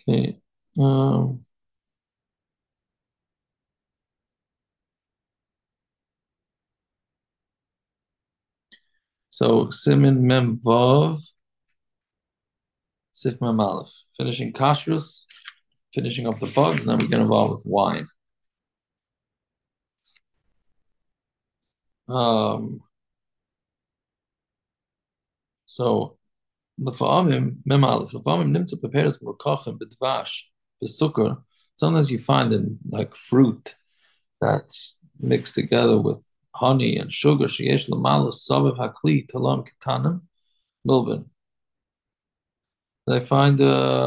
Okay. Um, so Simin Mem Vav, Sif Mem Aleph. Finishing kashrus, finishing up the bugs, and then we get involved with wine. Um, so Lefa'amim Mem Aleph. Lefa'amim Nimtza Peperes Murkachim B'Dvash B'Sukkar. Sometimes you find in like fruit that's mixed together with honey and sugar. Sheyesh Lamalas Saviv Hakli Talam Ketanim Milvin. They find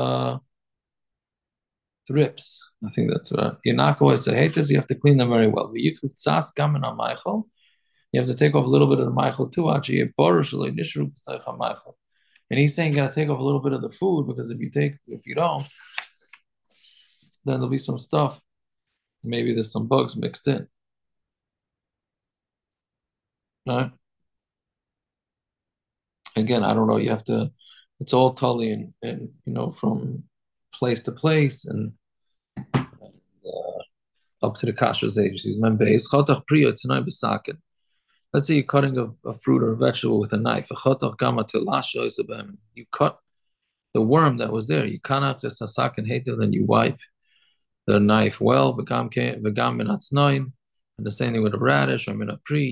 thrips. I think that's right. You're not going to hate this. You have to clean them very well. You could sas gamin on Michael. You have to take off a little bit of the Michael too. Actually, and he's saying you gotta take off a little bit of the food because if you don't, then there'll be some stuff. Maybe there's some bugs mixed in. Right? Again, I don't know. You have to. It's all totally and from place to place and up to the kashrus agencies. Let's say you're cutting a fruit or a vegetable with a knife. You cut the worm that was there. You kanach then you wipe the knife well. And the same thing with a radish or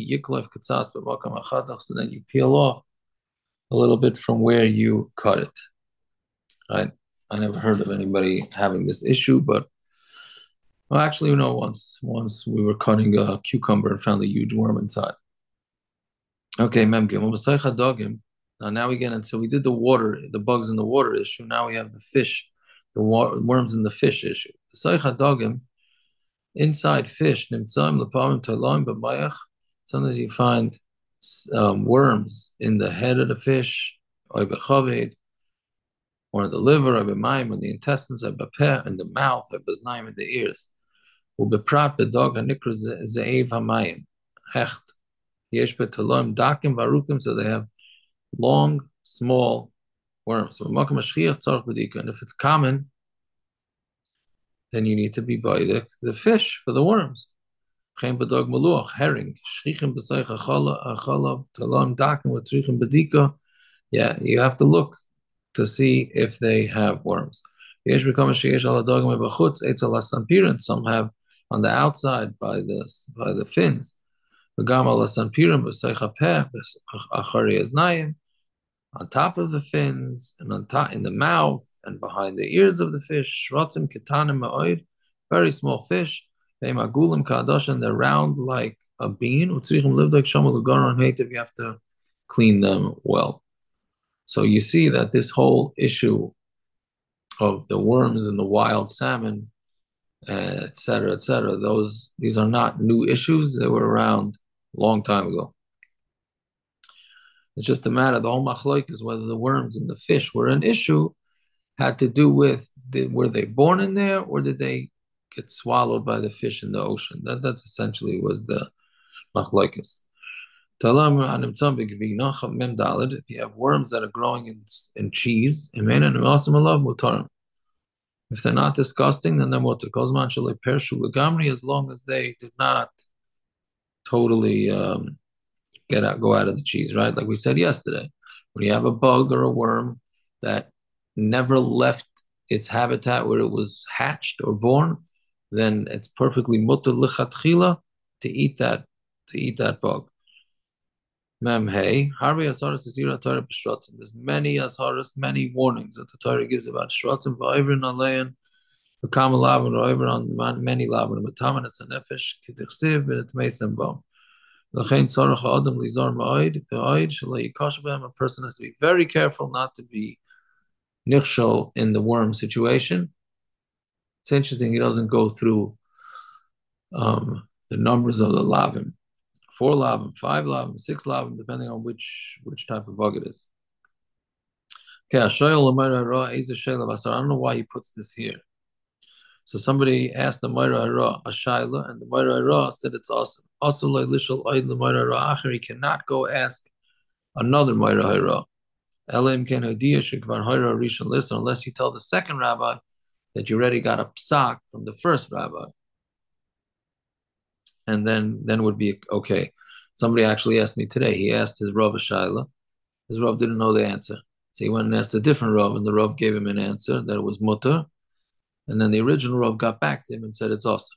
so then you peel off a little bit from where you cut it. Right? I never heard of anybody having this issue, but well, actually, once we were cutting a cucumber and found a huge worm inside. Okay, Mem Gimel. Dogim. Now we get into, so we did the bugs in the water issue. Now we have the fish, worms in the fish issue. Dogim, inside fish, sometimes you find worms in the head of the fish, or in the liver, or in the intestines, or in the mouth, or in the ears. Ubeprat bedog hanikra ze'ev hamayim, hecht. Yesh betalom dakim varukim, so they have long, small worms. So and if it's common, then you need to be by the fish for the worms. Geen bedog meluach, herring, shrichim b'seich achalav, talom dakim with shrichim bedika. Yeah, you have to look to see if they have worms. Yesh become sheyesh ala dogim b'chutz, eitz ala sampirin. Some have on the outside by the fins. V'gam ala sampirin b'seich hapeh achari aznayim, on top of the fins and on top in the mouth and behind the ears of the fish. Shrotzim ketanim ma'oid, very small fish. They magulim kadosh, and they're round like a bean. Utzrichim live like shamal ugaron hativ. You have to clean them well. So you see that this whole issue of the worms and the wild salmon, et cetera, these are not new issues. They were around a long time ago. It's just a matter, the whole machloek is whether the worms and the fish were an issue, had to do with were they born in there or did they get swallowed by the fish in the ocean? That's essentially was the machloekes. If you have worms that are growing in cheese, if they're not disgusting, then they're mutar. As long as they did not totally go out of the cheese, right? Like we said yesterday, when you have a bug or a worm that never left its habitat where it was hatched or born, then it's perfectly mutar lichatchila to eat that bug. Mem hey, harbi asaras isira Torah b'shrotzim. There's many asaras, many warnings that the Torah gives about shrotzim v'ayvrin alein, v'kam lavin v'ayvrin on many lavin, v'taman it's a nefesh k'tichsiv v'netmeisem bom. A person has to be very careful not to be nichshol in the worm situation. It's interesting, he doesn't go through the numbers of the lavim. 4 lavim, 5 lavim, 6 lavim, depending on which type of bug it is. Okay, I don't know why he puts this here. So somebody asked the Moira Hara a shaila, and the Moira Hara said it's awesome. Also, he cannot go ask another Moira Hara. Unless you tell the second rabbi that you already got a psak from the first rabbi, and then would be okay. Somebody actually asked me today. He asked his Rav a shaila. His Rav didn't know the answer, so he went and asked a different Rav, and the Rav gave him an answer that it was mutter, and then the original Rav got back to him and said it's also.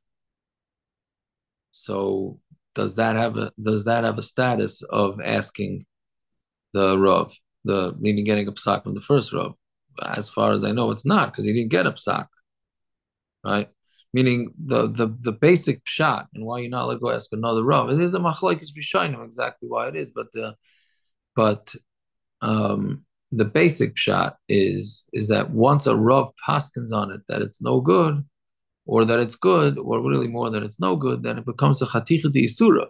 So does that have a status of asking the Rav, the meaning getting a psak from the first Rav? As far as I know, it's not because he didn't get a psak, right? Meaning the basic pshat and why you're not allowed to go ask another Rav. It is a machlokes b'shainim exactly why it is, but the basic pshat is that once a Rav paskins on it that it's no good, or that it's good, or really more that it's no good, then it becomes a chaticha de isura.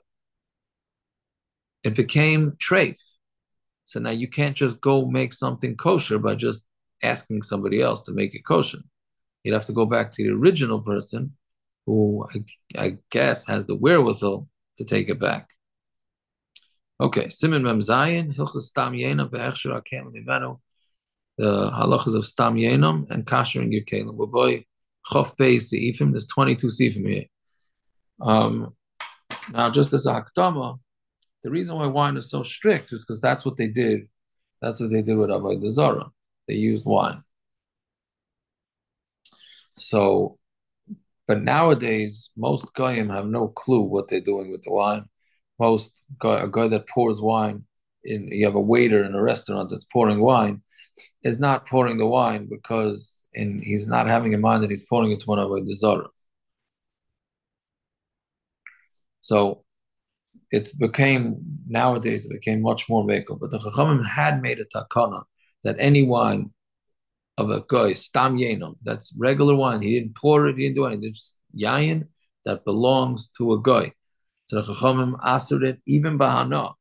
It became treif. So now you can't just go make something kosher by just asking somebody else to make it kosher. You'd have to go back to the original person who I guess has the wherewithal to take it back. Okay, Siman Mem Zayin, Hilchas Stam Yenam, Be'echshir HaKelim Imenu, the halachas of Stam Yenam and Kashering your Kelim. Boy, Chof Pei Seifim, there's 22 Seifim here. Now, just as a Hakdama, the reason why wine is so strict is because that's what they did. That's what they did with Avodah Zarah. They used wine. So, but nowadays, most goyim have no clue what they're doing with the wine. A guy that pours wine you have a waiter in a restaurant that's pouring wine, is not pouring the wine because he's not having in mind that he's pouring it to one of the Zarah. So nowadays it became much more makel. But the Chachamim had made a takana that any wine of a guy, stam yenam, that's regular wine, he didn't pour it, he didn't do anything, it's yayin that belongs to a guy. So the Chachamim asked it even bahana.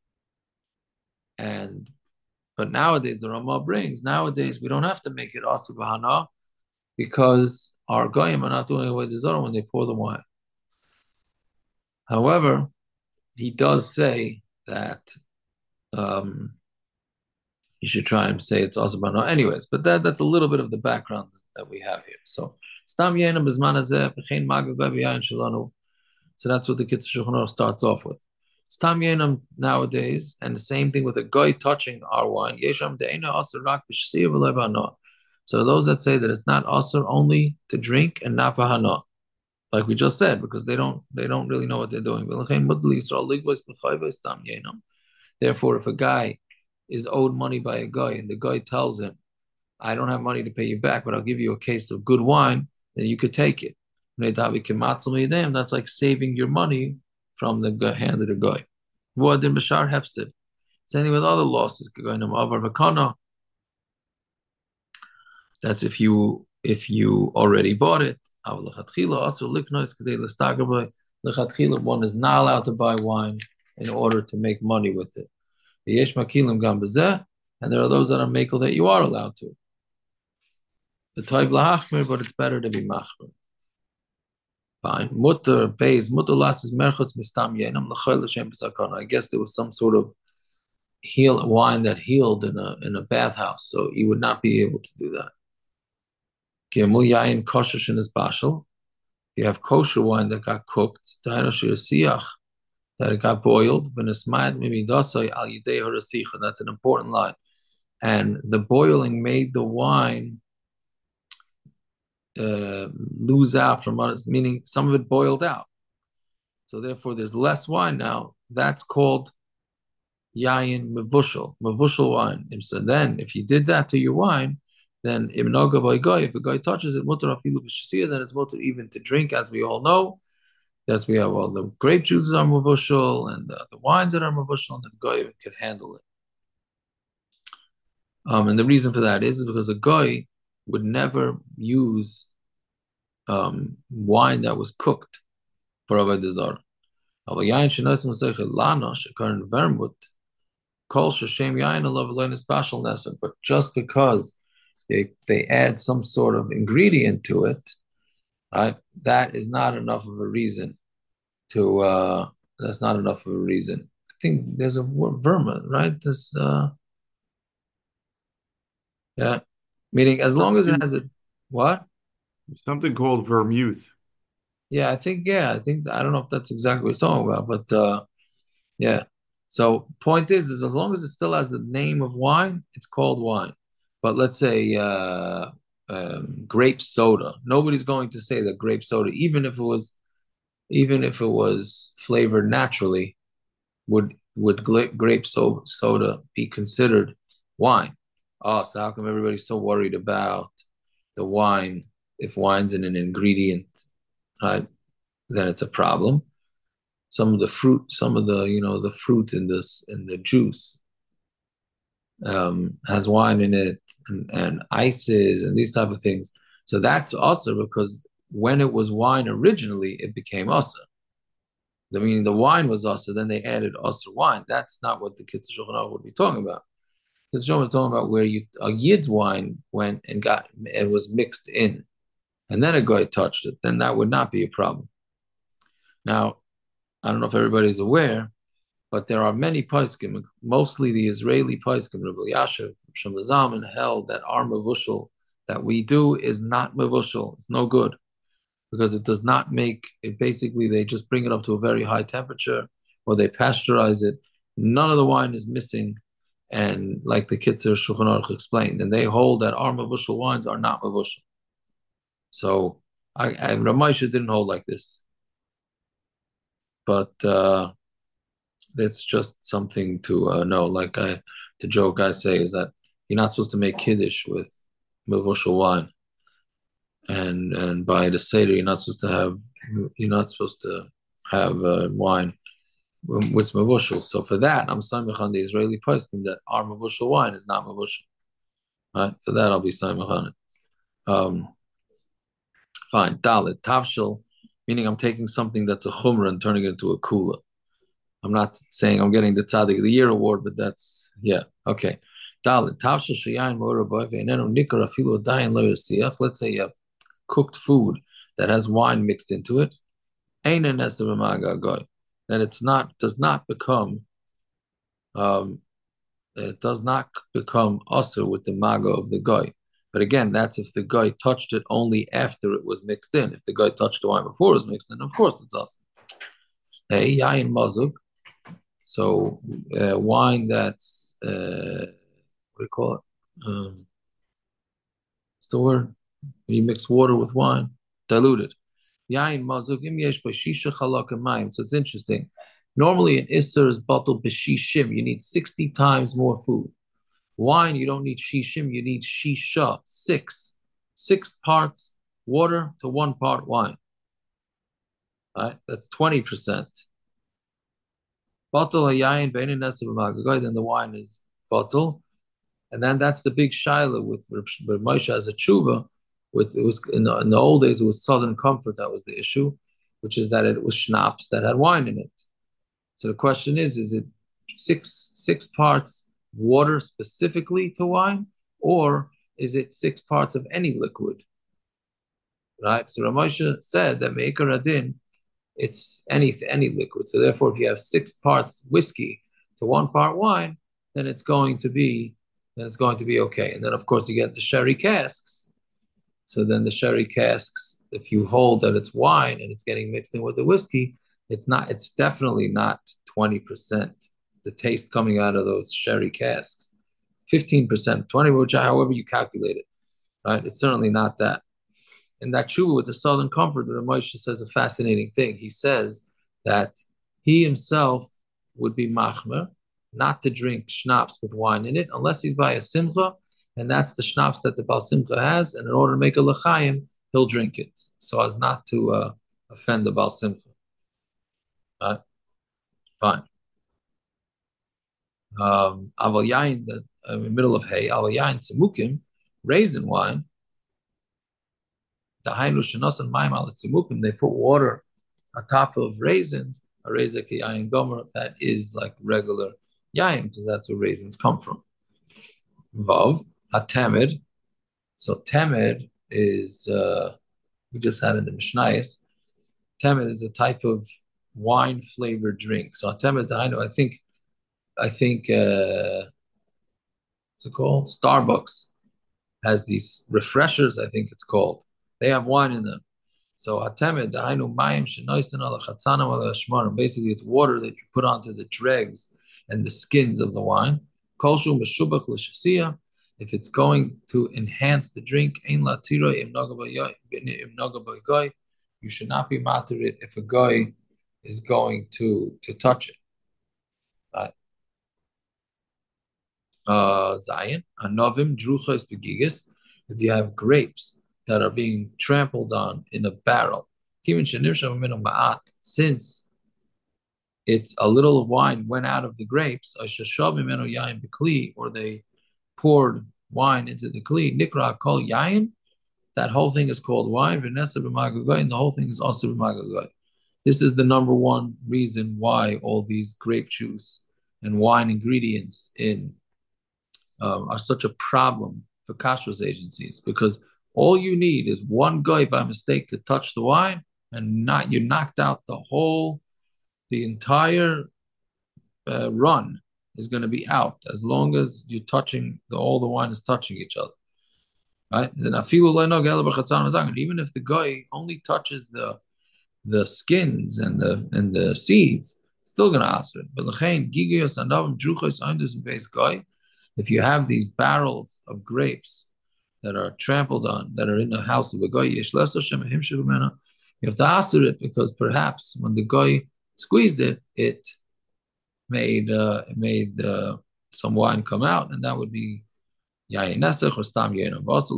But nowadays the Ramah brings, nowadays we don't have to make it also bahana because our goyim are not doing away the Zorah when they pour the wine. However, he does say that you should try and say it's also bahana. Anyways, but that's a little bit of the background that we have here. So stam yenam bizman hazeh b'chein magad b'yayin shelanu. So that's what the Kitzur Shulchan Aruch starts off with. Stam yenam nowadays, and the same thing with a guy touching our wine. Yesham de'ena aser rak b'shsiya v'lo bahana. So those that say that it's not aser only to drink and not bahana, like we just said, because they don't really know what they're doing. Therefore, if a guy is owed money by a guy and the guy tells him, I don't have money to pay you back, but I'll give you a case of good wine, then you could take it. That's like saving your money from the hand of the guy. Same with other losses. That's if you already bought it. One is not allowed to buy wine in order to make money with it. And there are those that are makel that you are allowed to. The toiv lahachmir, but it's better to be machmir. Fine. Mutter lasses merchutz mistam yenam l'choil l'shem b'sakana. I guess there was some sort of wine that healed in a bathhouse, so you would not be able to do that. Gimel yayin kosher in his bashel. You have kosher wine that got cooked. That it got boiled. That's an important line. And the boiling made the wine lose out from others, meaning some of it boiled out. So therefore, there's less wine now. That's called yayin mevushal wine. So then, if you did that to your wine, then if a guy touches it, then it's mutter even to drink, as we all know. Yes, we have all the grape juices are mevushal and the wines that are mevushal, and the guy can handle it. And the reason for that is because a guy would never use wine that was cooked for avodah zarah. But just because they add some sort of ingredient to it, right? That is not enough of a reason to. That's not enough of a reason. I think there's a word verma, right? Yeah, meaning as long as it has a What? Something called vermouth. Yeah, I think I don't know if that's exactly what he's talking about, but yeah. So point is as long as it still has the name of wine, it's called wine. But let's say grape soda. Nobody's going to say that grape soda, even if it was flavored naturally, would soda be considered wine? Oh, so how come everybody's so worried about the wine? If wine's in an ingredient, right, then it's a problem. Some of the the fruit in the juice has wine in it and ices and these type of things. So that's also because when it was wine originally, it became also. I mean, the wine was also, then they added also wine. That's not what the Kitzur Shulchan Aruch would be talking about. Kitzur Shulchan was talking about where a Yid's wine went and got and was mixed in, and then a guy touched it. Then that would not be a problem. Now, I don't know if everybody's aware, but there are many poskim, mostly the Israeli poskim, Rabbi Yashiv, Shem Zaman held that our mavushal that we do is not mavushal. It's no good because it does not make it. Basically, they just bring it up to a very high temperature or they pasteurize it. None of the wine is missing, and like the Kitzur Shulchan Aruch explained, and they hold that our mavushal wines are not mavushal. So Ramesha didn't hold like this, but it's just something to know. The joke I say is that you're not supposed to make kiddush with mevushal wine, and by the seder you're not supposed to have wine with mevushal. So for that, I'm samich on the Israeli poskim that our mevushal wine is not mevushal. Right? For that, I'll be samich on it. Fine. Dalit tavshil, meaning I'm taking something that's a chumrah and turning it into a kula. I'm not saying I'm getting the Tzaddik of the Year award, but that's yeah, okay. Dalit tavshil sheyayin moraboy ve'enenu nikar afilu adayin lo yirsiach. Let's say you have cooked food that has wine mixed into it. Eina neser b'maga goy. That it's not does not become um it does not become usher with the maga of the goy. But again, that's if the guy touched it only after it was mixed in. If the guy touched the wine before it was mixed in, of course it's usher. Hey, yayin mazuk. So wine that's what do you call it? What's the word? When you mix water with wine, diluted. Yain mazugim yesh b'shisha chalak mayim. So it's interesting. Normally, an isser is bottled b'shishim. You need 60 times more food. Wine, you don't need shishim. You need shisha, six parts water to 1 part wine. Right, that's 20%. Bottle hayayin beinin nesiv then the wine is bottle. And then that's the big shaila with Moshe as a tshuva. With it was in the old days, it was Southern Comfort that was the issue, which is that it was schnapps that had wine in it. So the question is it six parts water specifically to wine, or is it 6 parts of any liquid? Right. So Ramosha said that Meikar Adin, it's any liquid. So therefore, if you have 6 parts whiskey to 1 part wine, then it's going to be okay. And then of course you get the sherry casks. So then the sherry casks, if you hold that it's wine and it's getting mixed in with the whiskey, it's definitely not 20%. The taste coming out of those sherry casks. 15%, 20, which however you calculate it, right? It's certainly not that. And that tshuva with the Southern Comfort, the Moshe says a fascinating thing. He says that he himself would be machmer not to drink schnapps with wine in it unless he's by a simcha, and that's the schnapps that the Bal Simcha has. And in order to make a l'chaim, he'll drink it so as not to offend the Bal Simcha. Fine. Aval yain, in the middle of hay, aval yain tzimukim, raisin wine, the hainu shenos and maim al tzimukim, they put water on top of raisins, a raisin yain gomer, that is like regular yain, because that's where raisins come from. Vav, a tamid. So tamid is, we just had in the Mishnayos, tamid is a type of wine flavored drink. So a tamid, I think, what's it called? Starbucks has these refreshers, I think it's called. They have wine in them. So hatemed dahainu mayim shenoisen ala chatzanim ala shmarim. Basically, it's water that you put onto the dregs and the skins of the wine. Kolshu meshubach l'shasiya. If it's going to enhance the drink, ein latira im naga b'goy. You should not be matir it if a guy is going to touch it. Right? Zion, anovim druchos begigas. If you have grapes that are being trampled on in a barrel, since it's a little wine went out of the grapes, or they poured wine into the kli, nikra kol yain, that whole thing is called wine, and the whole thing is also b'magagoy. This is the number one reason why all these grape juice and wine ingredients in are such a problem for kashrus agencies, because all you need is one guy by mistake to touch the wine, and not you knocked out the entire run is going to be out as long as you're touching all the wine is touching each other, right? Even if the guy only touches the skins and the seeds, still going to answer it. But if you have these barrels of grapes that are trampled on, that are in the house of a guy, you have to answer it, because perhaps when the guy squeezed it, it made some wine come out, and that would be yayin nesach or stam yayin.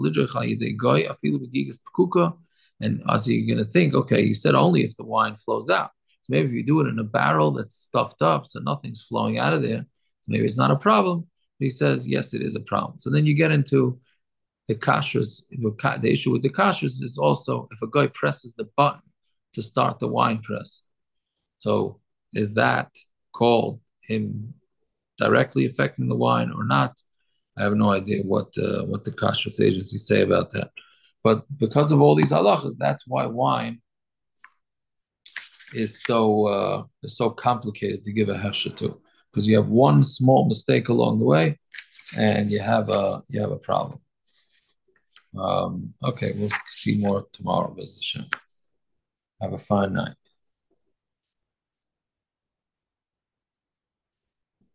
And as you're going to think, okay, you said only if the wine flows out. So maybe if you do it in a barrel that's stuffed up, so nothing's flowing out of there, so maybe it's not a problem. But he says, yes, it is a problem. So then you get into the kashrus. The issue with the kashrus is also if a guy presses the button to start the wine press. So is that called him directly affecting the wine or not? I have no idea what the kashrus agencies say about that. But because of all these halachas, that's why wine is so complicated to give a hesher to, because you have one small mistake along the way, and you have a problem. Okay, we'll see more tomorrow. Have a fine night.